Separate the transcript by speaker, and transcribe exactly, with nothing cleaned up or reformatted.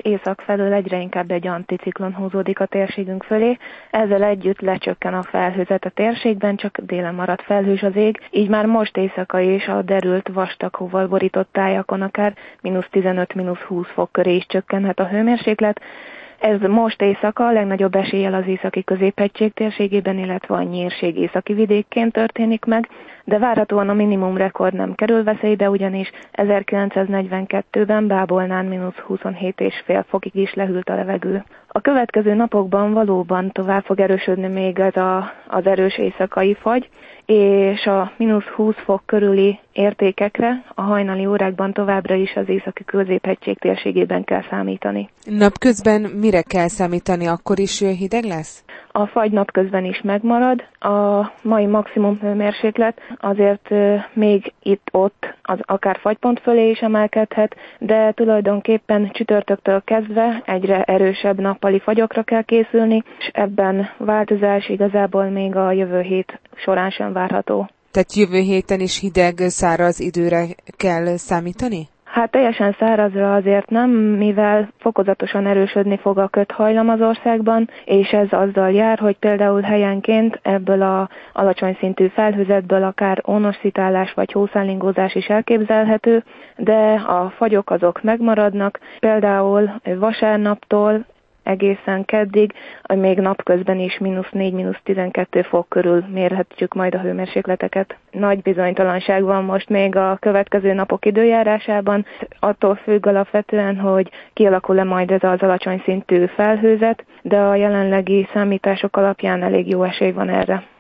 Speaker 1: észak felől egyre inkább egy anticiklon húzódik a térségünk fölé, ezzel együtt lecsökken a felhőzet a térségben, csak délen marad felhős az ég, így már most éjszaka is a derült vastag hóval borított tájakon akár mínusz tizenöt mínusz húsz fok köré is csökkenhet a hőmérséklet. Ez most éjszaka a legnagyobb eséllyel az északi középhegység térségében, illetve a nyírség északi vidékén történik meg, de várhatóan a minimum rekord nem kerül veszélybe, ugyanis ezerkilencszáznegyvenkettőben Bábolnán mínusz huszonhét egész öt fokig is lehűlt a levegő. A következő napokban valóban tovább fog erősödni még ez a, az erős éjszakai fagy, és a mínusz húsz fok körüli értékekre a hajnali órákban továbbra is az északi középhegység térségében kell számítani.
Speaker 2: Napközben mire kell számítani, akkor is hideg lesz?
Speaker 1: A fagy napközben is megmarad, a mai maximum hőmérséklet azért még itt-ott az akár fagypont fölé is emelkedhet, de tulajdonképpen csütörtöktől kezdve egyre erősebb nappali fagyokra kell készülni, és ebben változás igazából még a jövő hét során sem várható.
Speaker 2: Tehát jövő héten is hideg, száraz időre kell számítani?
Speaker 1: Hát teljesen szárazra azért nem, mivel fokozatosan erősödni fog a köthajlam az országban, és ez azzal jár, hogy például helyenként ebből az alacsony szintű felhőzetből akár ónosszitálás vagy hószállingózás is elképzelhető, de a fagyok azok megmaradnak, például vasárnaptól egészen keddig, még napközben is mínusz négy mínusz tizenkettő fok körül mérhetjük majd a hőmérsékleteket. Nagy bizonytalanság van most még a következő napok időjárásában, attól függ alapvetően, hogy kialakul-e majd ez az alacsony szintű felhőzet, de a jelenlegi számítások alapján elég jó esély van erre.